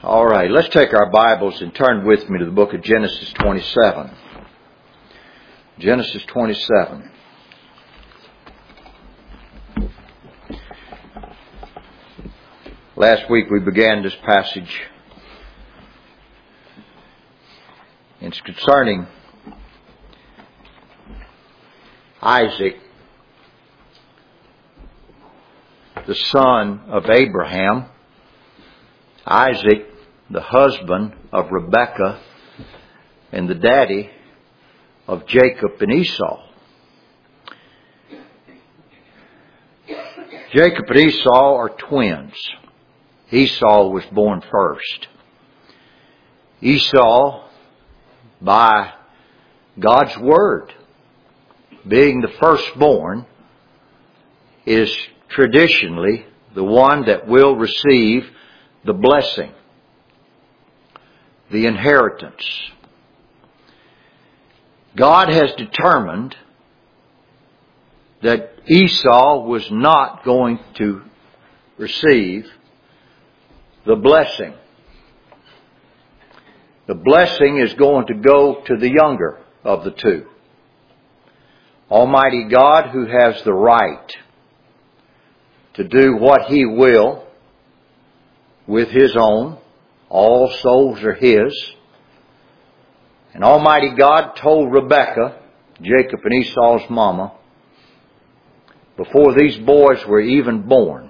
All right, let's take our Bibles and turn with me to the book of Genesis 27. Genesis 27. Last week we began this passage. It's concerning Isaac, the son of Abraham. Isaac, the husband of Rebekah and the daddy of Jacob and Esau. Jacob and Esau are twins. Esau was born first. Esau, by God's word, being the firstborn, is traditionally the one that will receive the blessing, the inheritance. God has determined that Esau was not going to receive the blessing. The blessing is going to go to the younger of the two. Almighty God, who has the right to do what He will with His own. All souls are His. And Almighty God told Rebekah, Jacob and Esau's mama, before these boys were even born,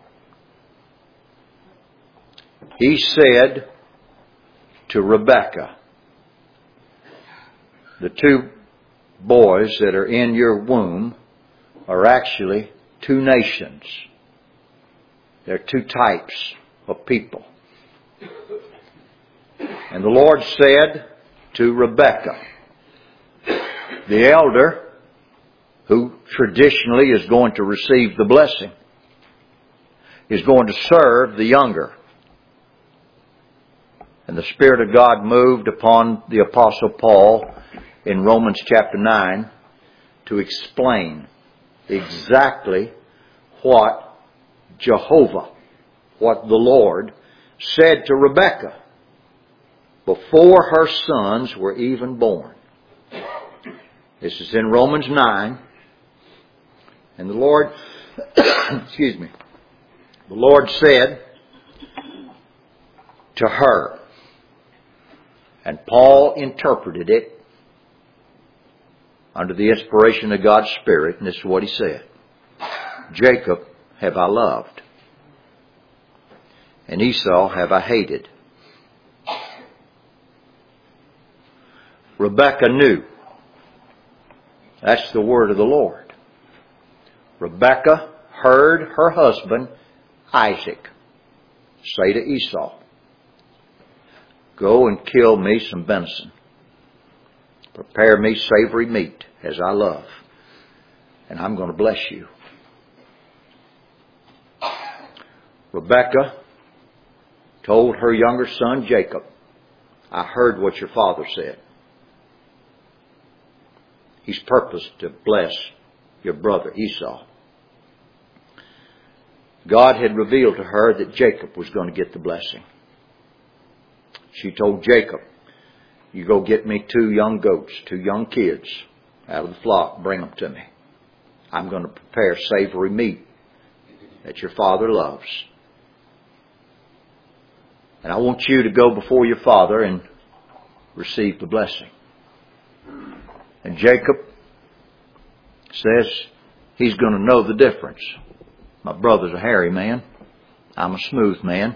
He said to Rebekah, the two boys that are in your womb are actually two nations. They're two types of people. And the Lord said to Rebekah, the elder, who traditionally is going to receive the blessing, is going to serve the younger. And the Spirit of God moved upon the Apostle Paul in Romans chapter 9 to explain exactly what Jehovah, what the Lord said to Rebekah before her sons were even born. This is in Romans 9. And the Lord, the Lord said to her, and Paul interpreted it under the inspiration of God's Spirit, and this is what he said. Jacob have I loved, and Esau have I hated. Rebekah knew. That's the word of the Lord. Rebekah heard her husband, Isaac, say to Esau, go and kill me some venison. Prepare me savory meat as I love, and I'm going to bless you. Rebekah told her younger son, Jacob, I heard what your father said. He's purposed to bless your brother Esau. God had revealed to her that Jacob was going to get the blessing. She told Jacob, you go get me 2 young goats, 2 young kids out of the flock, bring them to me. I'm going to prepare savory meat that your father loves. And I want you to go before your father and receive the blessing. And Jacob says he's going to know the difference. My brother's a hairy man. I'm a smooth man.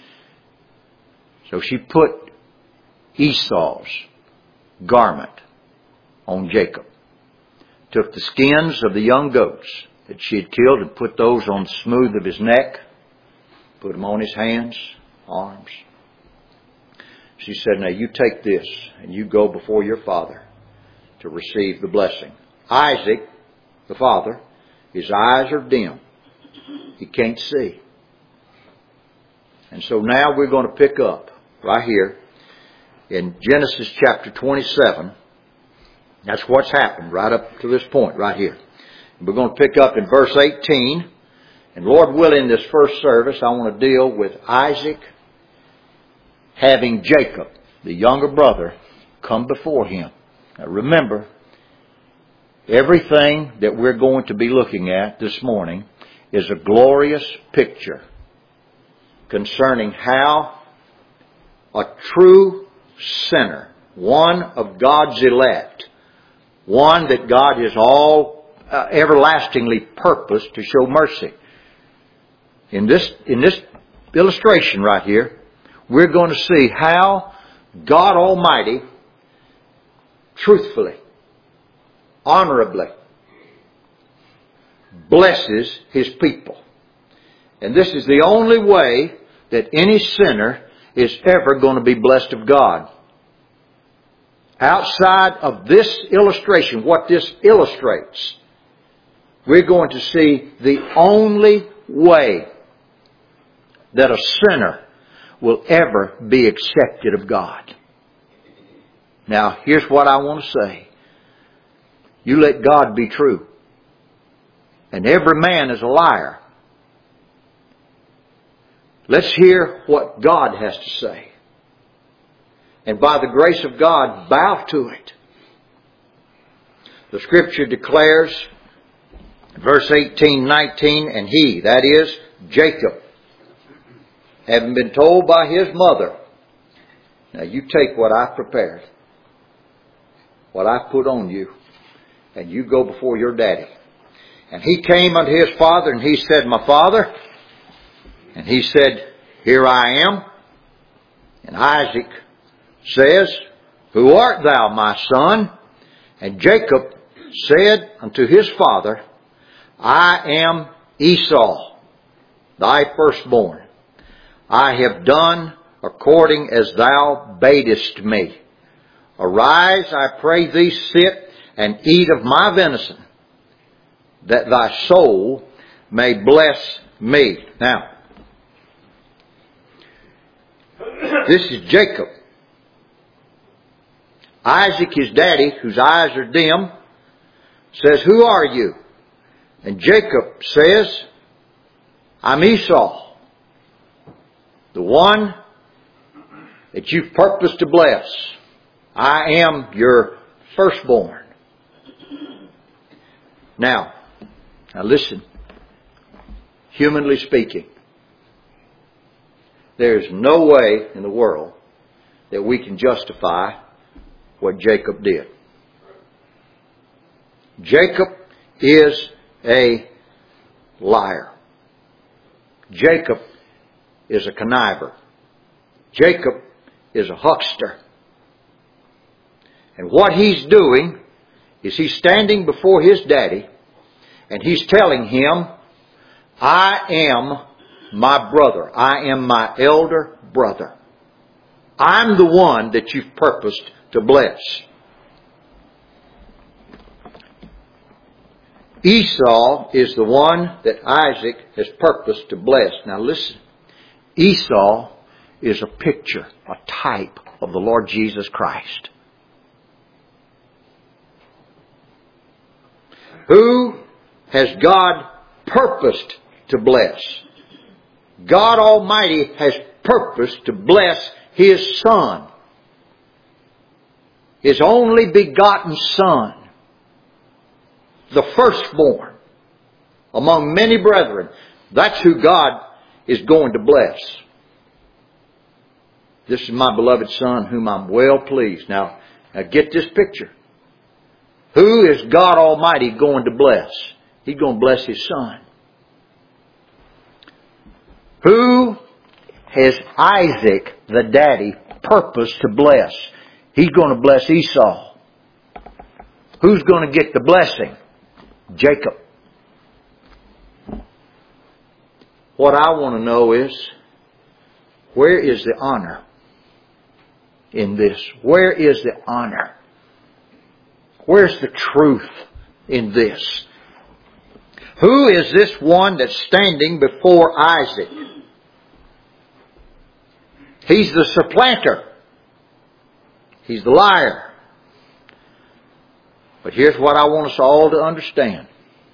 So she put Esau's garment on Jacob. Took the skins of the young goats that she had killed and put those on the smooth of his neck. Put them on his hands, arms. She said, now you take this and you go before your father to receive the blessing. Isaac, the father, his eyes are dim. He can't see. And so now we're going to pick up right here in Genesis chapter 27. That's what's happened right up to this point right here. We're going to pick up in verse 18. And Lord willing, this first service, I want to deal with Isaac having Jacob, the younger brother, come before him. Now remember, everything that we're going to be looking at this morning is a glorious picture concerning how a true sinner, one of God's elect, one that God has all everlastingly purposed to show mercy. In this illustration right here, we're going to see how God Almighty truthfully, honorably blesses His people. And this is the only way that any sinner is ever going to be blessed of God. Outside of this illustration, what this illustrates, we're going to see the only way that a sinner will ever be accepted of God. Now, here's what I want to say. You let God be true. And every man is a liar. Let's hear what God has to say. And by the grace of God, bow to it. The Scripture declares, verse 18, 19, and he, that is, Jacob, having been told by his mother, now you take what I've prepared, what I've put on you, and you go before your daddy. And he came unto his father, and he said, my father. And he said, here I am. And Isaac says, who art thou, my son? And Jacob said unto his father, I am Esau, thy firstborn. I have done according as thou badest me. Arise, I pray thee, sit and eat of my venison, that thy soul may bless me. Now, this is Jacob. Isaac, his daddy, whose eyes are dim, says, who are you? And Jacob says, I'm Esau, the one that you've purposed to bless. I am your firstborn. Now listen, humanly speaking, there's no way in the world that we can justify what Jacob did. Jacob is a liar. Jacob is a conniver. Jacob is a huckster. And what he's doing is he's standing before his daddy and he's telling him, I am my brother. I am my elder brother. I'm the one that you've purposed to bless. Esau is the one that Isaac has purposed to bless. Now listen, Esau is a picture, a type of the Lord Jesus Christ. Who has God purposed to bless? God Almighty has purposed to bless His Son, His only begotten Son, the firstborn among many brethren. That's who God is going to bless. This is my beloved Son whom I'm well pleased. Now get this picture. Who is God Almighty going to bless? He's going to bless His Son. Who has Isaac, the daddy, purposed to bless? He's going to bless Esau. Who's going to get the blessing? Jacob. What I want to know is, where is the honor in this? Where is the honor? Where's the truth in this? Who is this one that's standing before Isaac? He's the supplanter. He's the liar. But here's what I want us all to understand.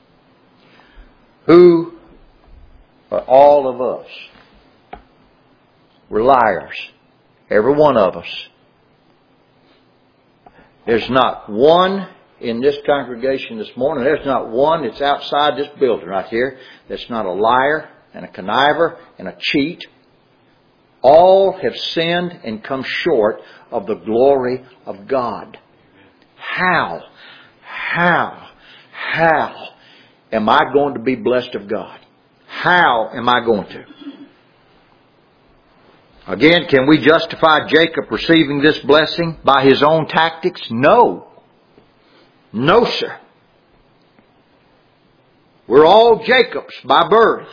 Who are all of us? We're liars. Every one of us. There's not one in this congregation this morning, there's not one that's outside this building right here that's not a liar and a conniver and a cheat. All have sinned and come short of the glory of God. How am I going to be blessed of God? How am I going to? Again, can we justify Jacob receiving this blessing by his own tactics? No. No, sir. We're all Jacobs by birth.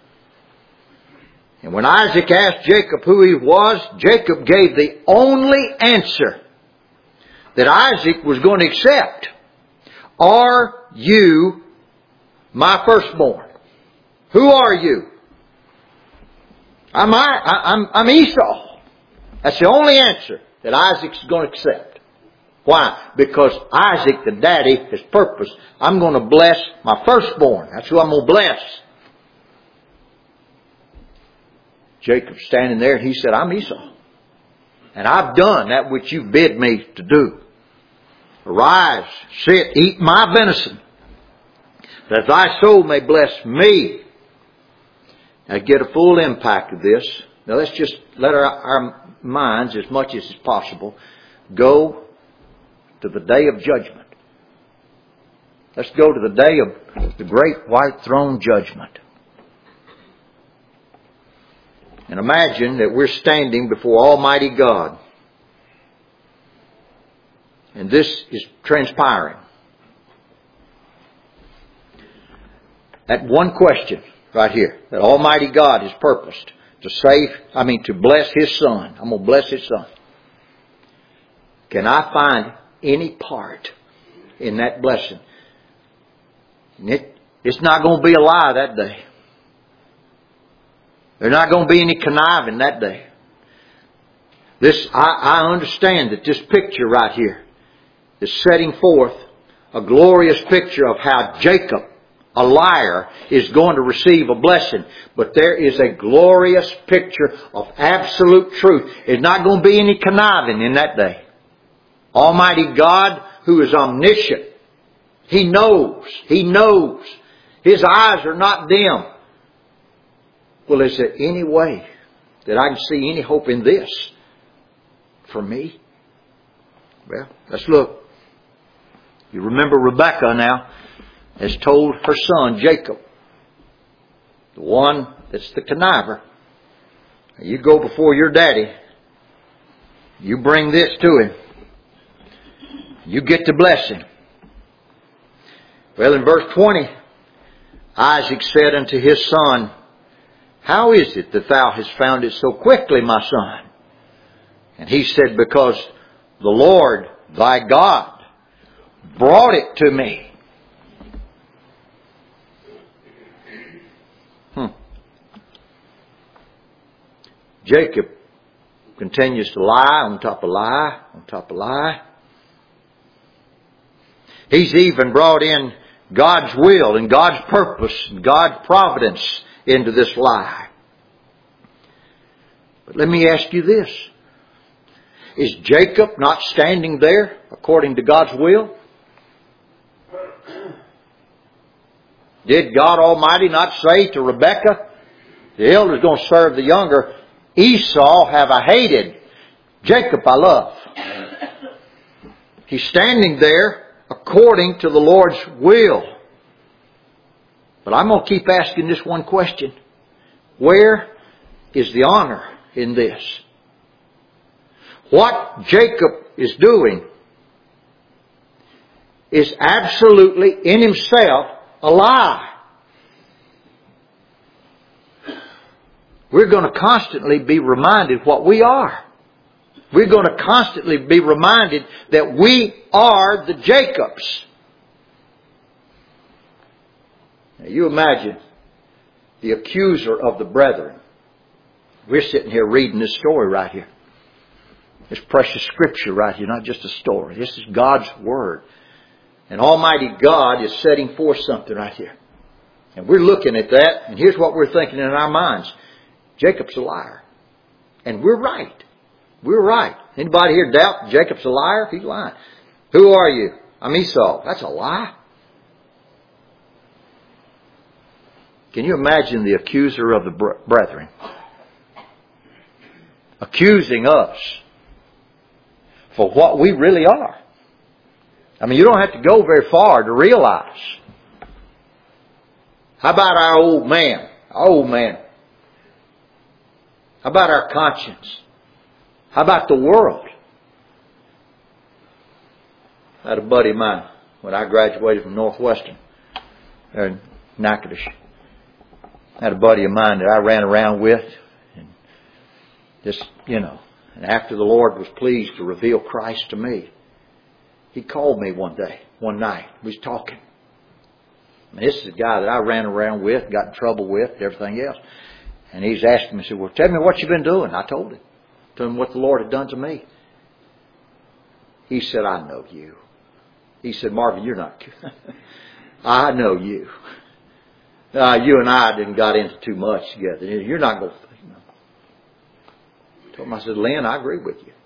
And when Isaac asked Jacob who he was, Jacob gave the only answer that Isaac was going to accept. Are you my firstborn? Who are you? I'm Esau. That's the only answer that Isaac's going to accept. Why? Because Isaac, the daddy, has purpose. I'm going to bless my firstborn. That's who I'm going to bless. Jacob's standing there and he said, I'm Esau. And I've done that which you bid me to do. Arise, sit, eat my venison, that thy soul may bless me. Now get a full impact of this. Now let's just let our minds, as much as is possible, go to the day of judgment. Let's go to the day of the great white throne judgment. And imagine that we're standing before Almighty God. And this is transpiring. That one question right here, that Almighty God has purposed to bless His Son. I'm going to bless His Son. Can I find any part in that blessing? It's not going to be a lie that day. There's not going to be any conniving that day. I understand that this picture right here is setting forth a glorious picture of how Jacob, a liar, is going to receive a blessing. But there is a glorious picture of absolute truth. There's not going to be any conniving in that day. Almighty God, who is omniscient, He knows. He knows. His eyes are not dim. Well, is there any way that I can see any hope in this for me? Well, let's look. You remember Rebekah now has told her son Jacob, the one that's the conniver, you go before your daddy, you bring this to him, you get to bless him. Well, in verse 20, Isaac said unto his son, how is it that thou hast found it so quickly, my son? And he said, because the Lord thy God brought it to me. Jacob continues to lie on top of lie on top of lie. He's even brought in God's will and God's purpose and God's providence into this lie. But let me ask you this. Is Jacob not standing there according to God's will? Did God Almighty not say to Rebekah, the elder is going to serve the younger, Esau have I hated, Jacob I love. He's standing there according to the Lord's will. But I'm going to keep asking this one question. Where is the honor in this? What Jacob is doing is absolutely in himself a lie. We're going to constantly be reminded what we are. We're going to constantly be reminded that we are the Jacobs. Now you imagine the accuser of the brethren. We're sitting here reading this story right here. This precious scripture right here, not just a story. This is God's Word. And Almighty God is setting forth something right here. And we're looking at that, and here's what we're thinking in our minds. Jacob's a liar. And we're right. We were right. Anybody here doubt Jacob's a liar? He's lying. Who are you? I'm Esau. That's a lie. Can you imagine the accuser of the brethren accusing us for what we really are? I mean, you don't have to go very far to realize. How about our old man? Our old man. How about our conscience? How about the world? I had a buddy of mine when I graduated from Northwestern there in Natchitoches. I had a buddy of mine that I ran around with, and just, and after the Lord was pleased to reveal Christ to me, he called me one night. We was talking. And this is a guy that I ran around with, got in trouble with, and everything else. And he's asking me, he said, well, tell me what you've been doing. I told him. Told him what the Lord had done to me. He said, I know you. He said, Marvin, you're not. I know you. You and I didn't got into too much together. You're not going to. I told him, I said, Lynn, I agree with you.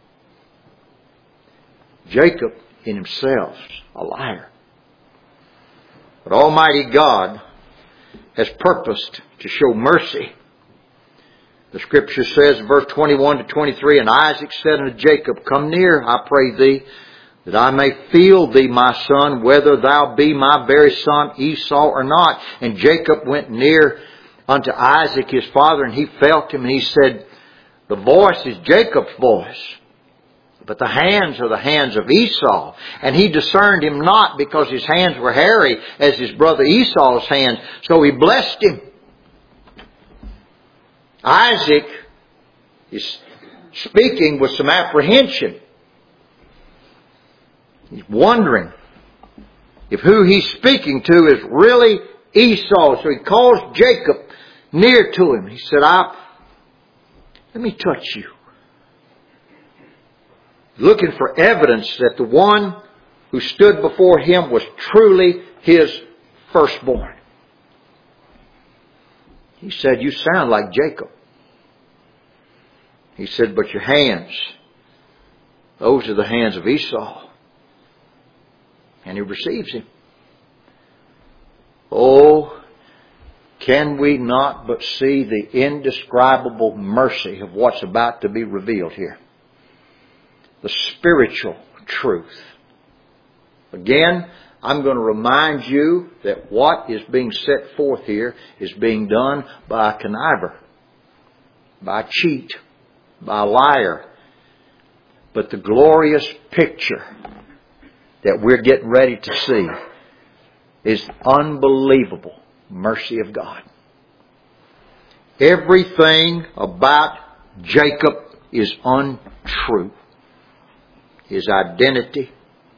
Jacob in himself, a liar. But Almighty God has purposed to show mercy. The Scripture says, verse 21 to 23, and Isaac said unto Jacob, come near, I pray thee, that I may feel thee, my son, whether thou be my very son Esau or not. And Jacob went near unto Isaac his father, and he felt him, and he said, the voice is Jacob's voice, but the hands are the hands of Esau. And he discerned him not, because his hands were hairy as his brother Esau's hands. So he blessed him. Isaac is speaking with some apprehension. He's wondering if who he's speaking to is really Esau. So he calls Jacob near to him. He said, let me touch you. Looking for evidence that the one who stood before him was truly his firstborn. He said, you sound like Jacob. He said, but your hands, those are the hands of Esau. And he receives him. Oh, can we not but see the indescribable mercy of what's about to be revealed here? The spiritual truth. Again, I'm going to remind you that what is being set forth here is being done by a conniver, by a cheat, by a liar. But the glorious picture that we're getting ready to see is unbelievable mercy of God. Everything about Jacob is untrue. His identity.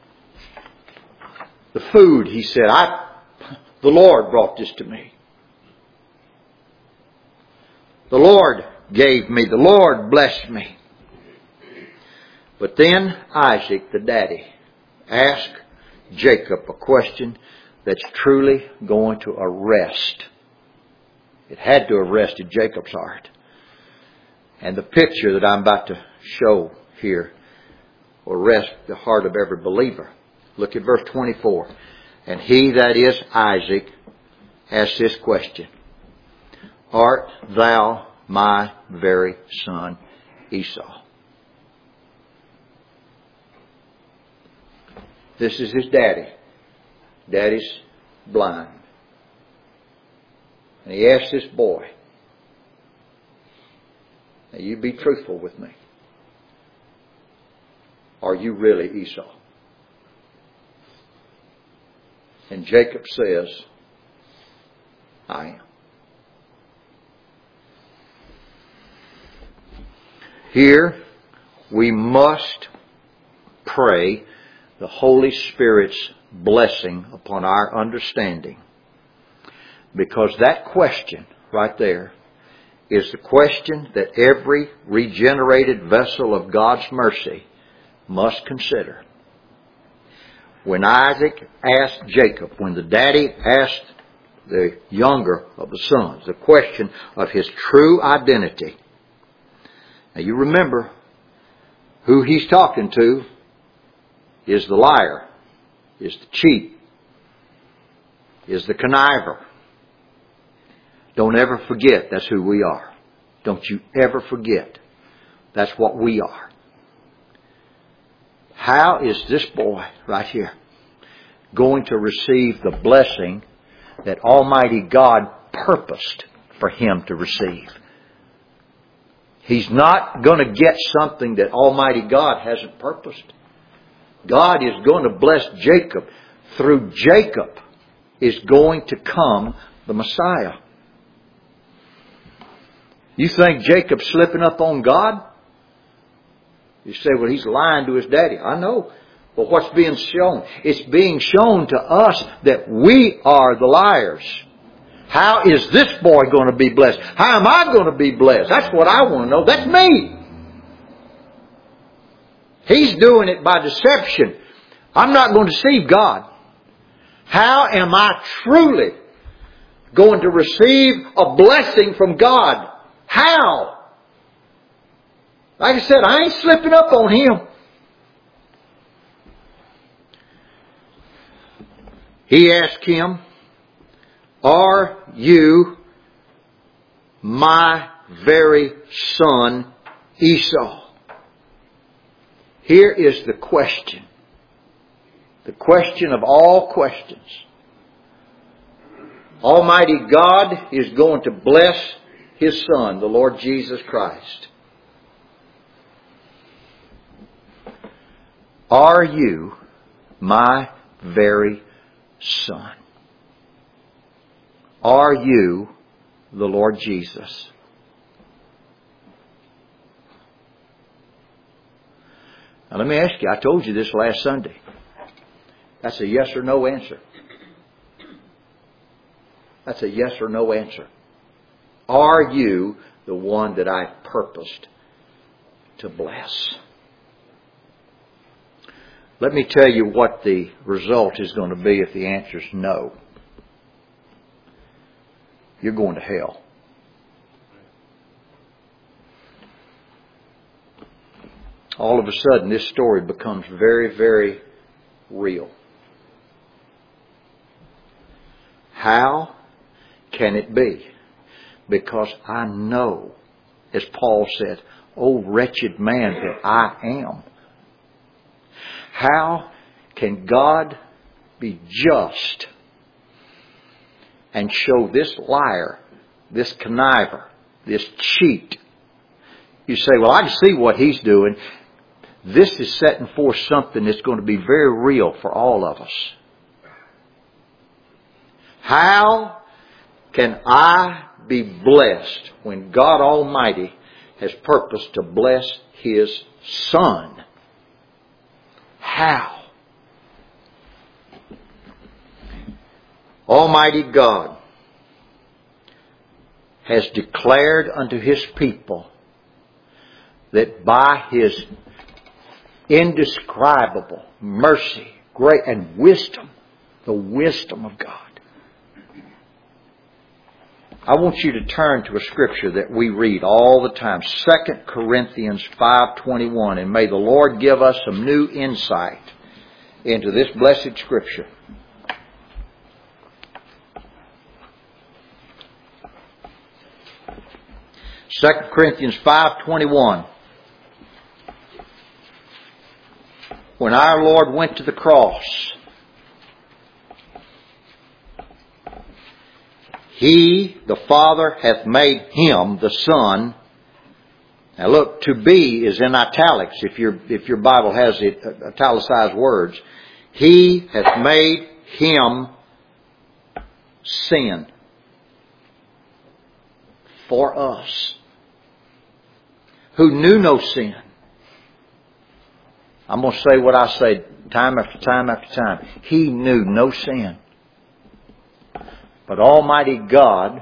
The food, he said, the Lord brought this to me. The Lord gave me. The Lord blessed me. But then Isaac, the daddy, asked Jacob a question that's truly going to arrest. It had to arrest Jacob's heart. And the picture that I'm about to show here will arrest the heart of every believer. Look at verse 24. And he, that is Isaac, asked this question. Art thou my very son Esau? This is his daddy. Daddy's blind. And he asked this boy, now you be truthful with me. Are you really Esau? And Jacob says, I am. Here we must pray the Holy Spirit's blessing upon our understanding. Because that question right there is the question that every regenerated vessel of God's mercy must consider. When Isaac asked Jacob, when the daddy asked the younger of the sons the question of his true identity. Now you remember, who he's talking to is the liar, is the cheat, is the conniver. Don't ever forget that's who we are. Don't you ever forget that's what we are. How is this boy right here going to receive the blessing that Almighty God purposed for him to receive? He's not going to get something that Almighty God hasn't purposed. God is going to bless Jacob. Through Jacob is going to come the Messiah. You think Jacob's slipping up on God? You say, well, he's lying to his daddy. I know. But what's being shown? It's being shown to us that we are the liars. How is this boy going to be blessed? How am I going to be blessed? That's what I want to know. That's me. He's doing it by deception. I'm not going to deceive God. How am I truly going to receive a blessing from God? How? Like I said, I ain't slipping up on him. He asked him, "Are you my very son Esau?" Here is the question. The question of all questions. Almighty God is going to bless His Son, the Lord Jesus Christ. Are you my very son? Are you the Lord Jesus? Now let me ask you, I told you this last Sunday. That's a yes or no answer. That's a yes or no answer. Are you the one that I purposed to bless? Let me tell you what the result is going to be if the answer is no. You're going to hell. All of a sudden, this story becomes very, very real. How can it be? Because I know, as Paul said, "O wretched man that I am." How can God be just and show this liar, this conniver, this cheat? You say, well, I can see what he's doing. This is setting forth something that's going to be very real for all of us. How can I be blessed when God Almighty has purposed to bless His Son? How? Almighty God has declared unto His people that by His indescribable mercy, grace, and wisdom, the wisdom of God. I want you to turn to a scripture that we read all the time, 2 Corinthians 5:21, and may the Lord give us some new insight into this blessed scripture. Second Corinthians 5:21. When our Lord went to the cross, He, the Father, hath made Him, the Son. Now look, to be is in italics if your Bible has it, italicized words. He hath made Him sin for us, who knew no sin. I'm going to say what I say time after time after time. He knew no sin. But Almighty God,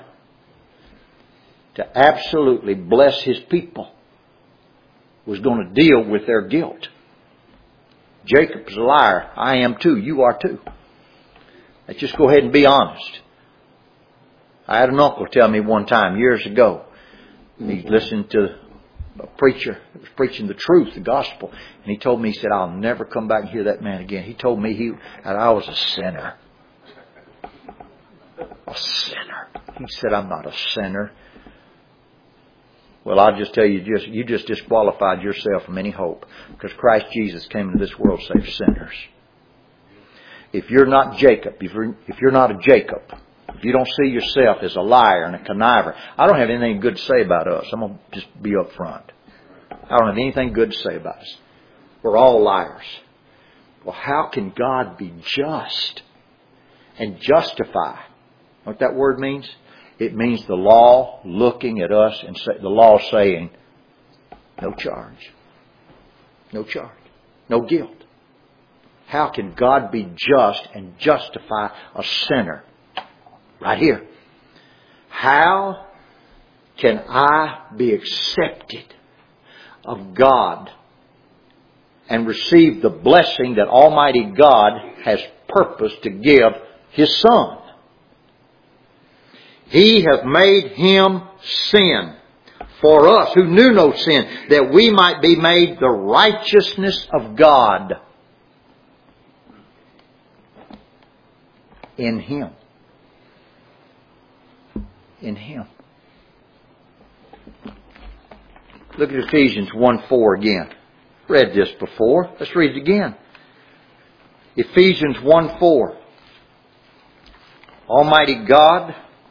to absolutely bless His people, was going to deal with their guilt. Jacob's a liar. I am too. You are too. Let's just go ahead and be honest. I had an uncle tell me one time years ago. He listened to a preacher was preaching the truth, the gospel. And he told me, he said, I'll never come back and hear that man again. He told me that I was a sinner. A sinner. He said, I'm not a sinner. Well, I'll just tell you, you just disqualified yourself from any hope. Because Christ Jesus came into this world to save sinners. If you're not Jacob, if you're not a Jacob, if you don't see yourself as a liar and a conniver, I don't have anything good to say about us. I'm going to just be up front. I don't have anything good to say about us. We're all liars. Well, how can God be just and justify? What that word means? It means the law looking at us and the law saying, no charge. No charge. No guilt. How can God be just and justify a sinner? Right here. How can I be accepted of God and receive the blessing that Almighty God has purposed to give His Son? He hath made Him sin for us who knew no sin, that we might be made the righteousness of God in Him. In Him. Look at Ephesians 1:4 again. Read this before. Let's read it again. Ephesians 1:4. Almighty God.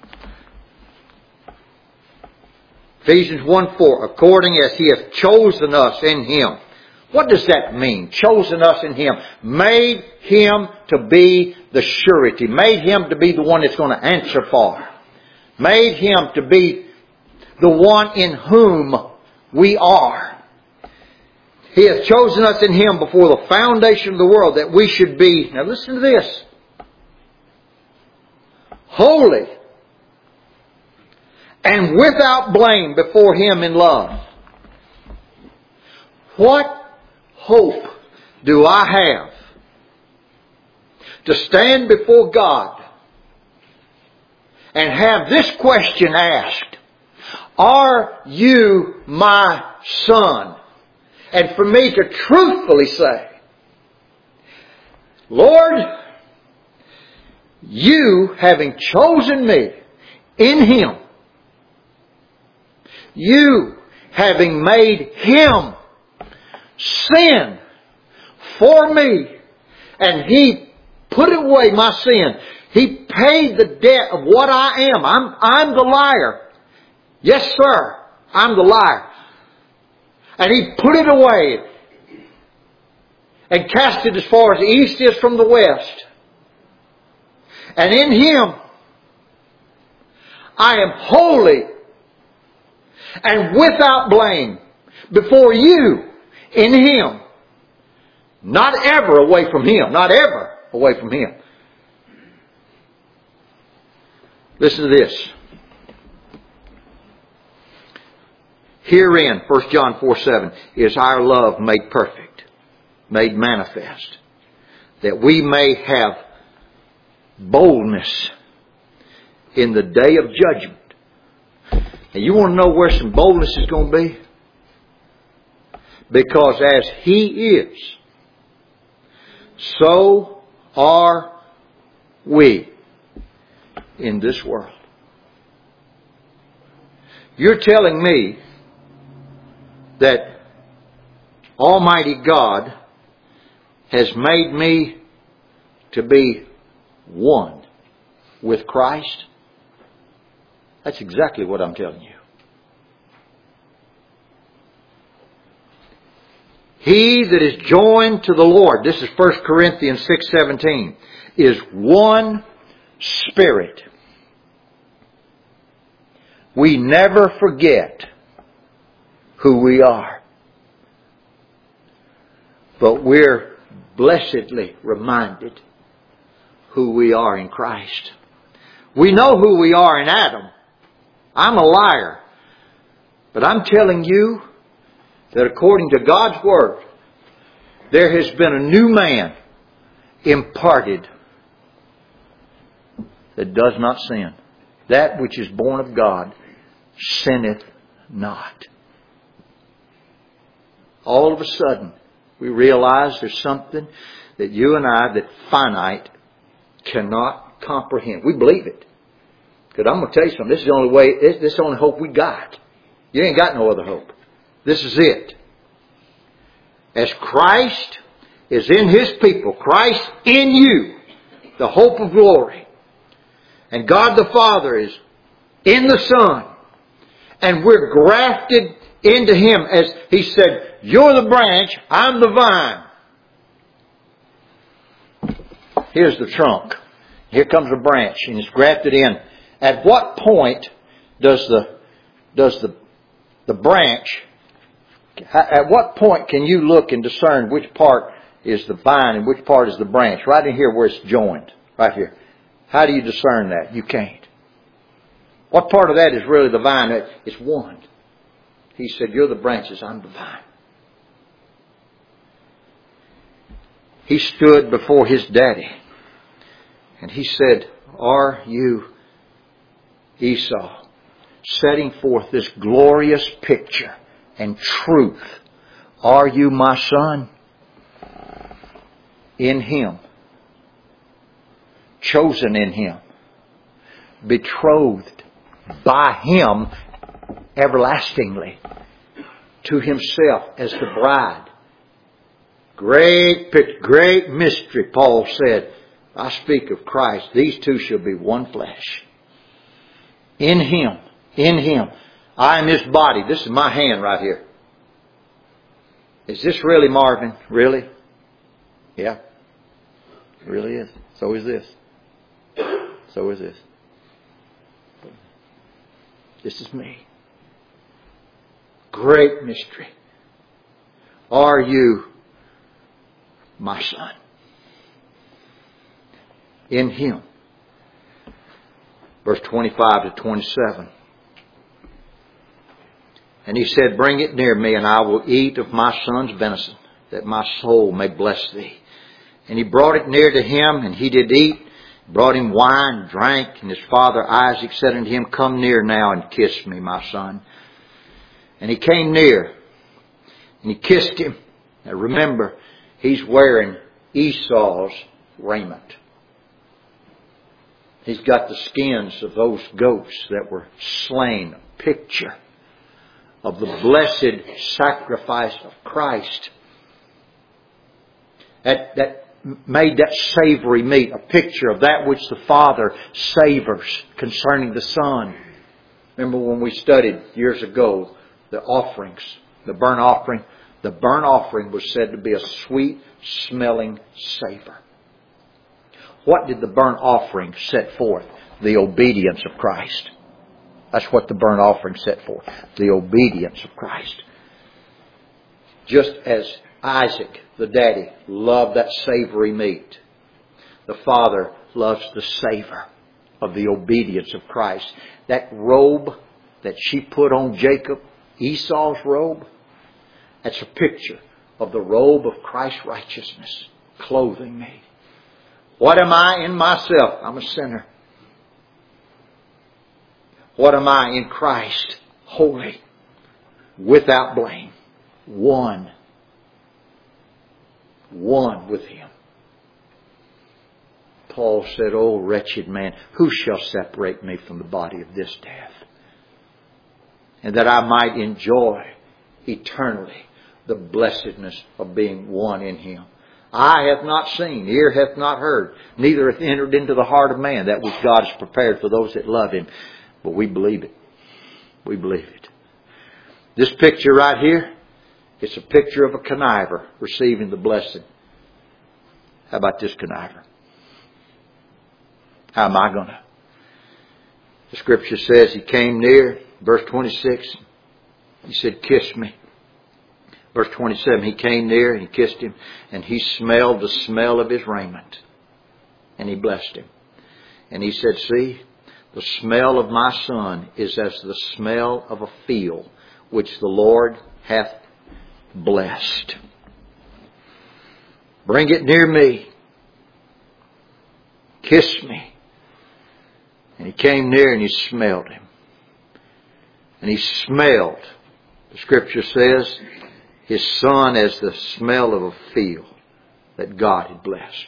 Ephesians 1:4. According as He hath chosen us in Him. What does that mean? Chosen us in Him. Made Him to be the surety. Made Him to be the one that's going to answer for. Made Him to be the one in whom we are. He hath chosen us in Him before the foundation of the world that we should be, now listen to this, holy and without blame before Him in love. What hope do I have to stand before God and have this question asked? Are you my son? And for me to truthfully say, Lord, you having chosen me in Him, you having made Him sin for me, and He put away my sin. He paid the debt of what I am. I'm the liar. Yes, sir. I'm the liar. And He put it away and cast it as far as the east is from the west. And in Him, I am holy and without blame before you in Him. Not ever away from Him. Not ever away from Him. Listen to this. Herein, 1 John 4:7, is our love made perfect, made manifest, that we may have boldness in the day of judgment. And you want to know where some boldness is going to be? Because as He is, so are we in this world. You're telling me that Almighty God has made me to be one with Christ? That's exactly what I'm telling you. He that is joined to the Lord, this is 1 Corinthians 6:17, is one spirit. We never forget who we are. But we're blessedly reminded who we are in Christ. We know who we are in Adam. I'm a liar. But I'm telling you that according to God's Word, there has been a new man imparted that does not sin. That which is born of God sinneth not. all of a sudden, we realize there's something that you and I, that finite, cannot comprehend. We believe it. Because I'm going to tell you something. This is the only way, this is the only hope we got. You ain't got no other hope. This is it. As Christ is in His people, Christ in you, the hope of glory. And God the Father is in the Son. And we're grafted into Him. As He said, you're the branch, I'm the vine. Here's the trunk. Here comes a branch and it's grafted in. At what point does the branch, at what point can you look and discern which part is the vine and which part is the branch? Right in here where it's joined. Right here. How do you discern that? You can't. What part of that is really the vine? It's one. He said, you're the branches, I'm the vine. He stood before his daddy and he said, are you Esau? Setting forth this glorious picture and truth. Are you my son? In Him. Chosen in Him. Betrothed by Him everlastingly to Himself as the bride. Great mystery, Paul said. I speak of Christ. These two shall be one flesh. In Him. In Him. I am His body. This is my hand right here. Is this really Marvin? Really? Yeah. It really is. So is this. So is this. This is me. Great mystery. Are you my son? In Him. Verse 25 to 27. And he said, bring it near me, and I will eat of my son's venison, that my soul may bless thee. And he brought it near to him, and he did eat. Brought him wine, drank, and his father Isaac said unto him, come near now and kiss me, my son. And he came near, and he kissed him. Now remember, he's wearing Esau's raiment. He's got the skins of those goats that were slain. A picture of the blessed sacrifice of Christ. That made that savory meat. A picture of that which the Father savors concerning the Son. Remember when we studied years ago the offerings, the burnt offering? The burnt offering was said to be a sweet smelling savor. What did the burnt offering set forth? The obedience of Christ. That's what the burnt offering set forth. The obedience of Christ. Just as Isaac, the daddy, loved that savory meat, the Father loves the savor of the obedience of Christ. That robe that she put on Jacob, Esau's robe, that's a picture of the robe of Christ's righteousness clothing me. What am I in myself? I'm a sinner. What am I in Christ? Holy, without blame, one with Him. Paul said, "O wretched man, who shall separate me from the body of this death? And that I might enjoy eternally the blessedness of being one in Him. Eye hath not seen, ear hath not heard, neither hath entered into the heart of man that which God has prepared for those that love Him." But we believe it. We believe it. This picture right here, it's a picture of a conniver receiving the blessing. How about this conniver? How am I going to? The scripture says he came near. Verse 26, he said, "Kiss me." Verse 27, he came near and he kissed him, and he smelled the smell of his raiment, and he blessed him. And he said, "See, the smell of my son is as the smell of a field which the Lord hath blessed. Bring it near me. Kiss me." And he came near and he smelled him. And he smelled, the scripture says, His Son as the smell of a field that God had blessed.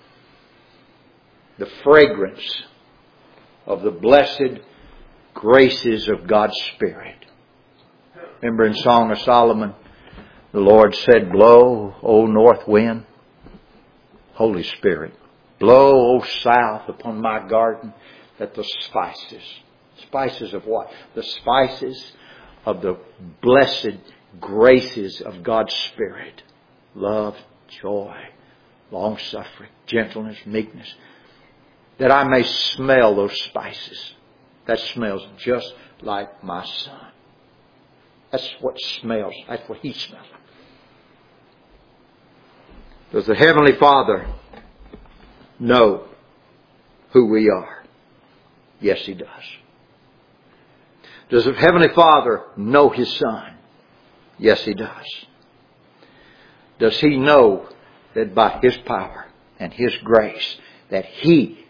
The fragrance of the blessed graces of God's Spirit. Remember in Song of Solomon, the Lord said, "Blow, O north wind, Holy Spirit, blow, O south, upon my garden, that the spices of what? The spices of the blessed graces of God's Spirit. Love, joy, long-suffering, gentleness, meekness. That I may smell those spices. That smells just like my Son." That's what smells. That's what He smells. Does the Heavenly Father know who we are? Yes, He does. Does the Heavenly Father know His Son? Yes, He does. Does He know that by His power and His grace that He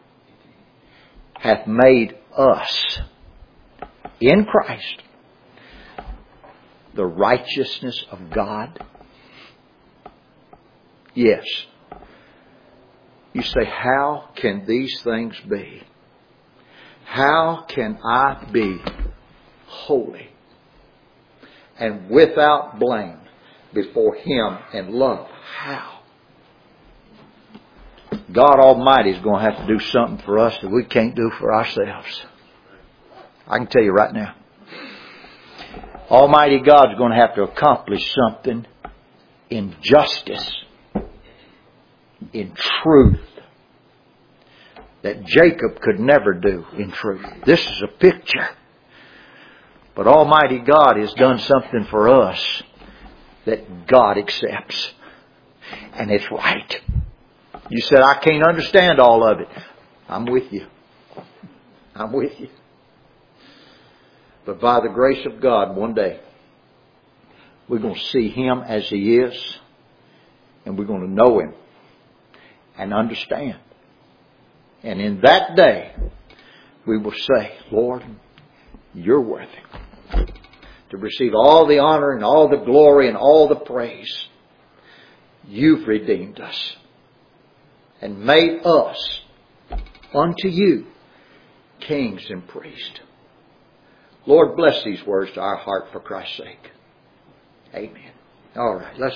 hath made us in Christ the righteousness of God? Yes. You say, how can these things be? How can I be holy and without blame before Him in love? How? God Almighty is going to have to do something for us that we can't do for ourselves. I can tell you right now. Almighty God's going to have to accomplish something in justice, in truth, that Jacob could never do in truth. This is a picture. But Almighty God has done something for us that God accepts. And it's right. You said, I can't understand all of it. I'm with you. I'm with you. But by the grace of God, one day, we're going to see Him as He is. And we're going to know Him and understand. And in that day, we will say, Lord, You're worthy to receive all the honor and all the glory and all the praise. You've redeemed us and made us unto You kings and priests. Lord, bless these words to our heart for Christ's sake. Amen. All right, let's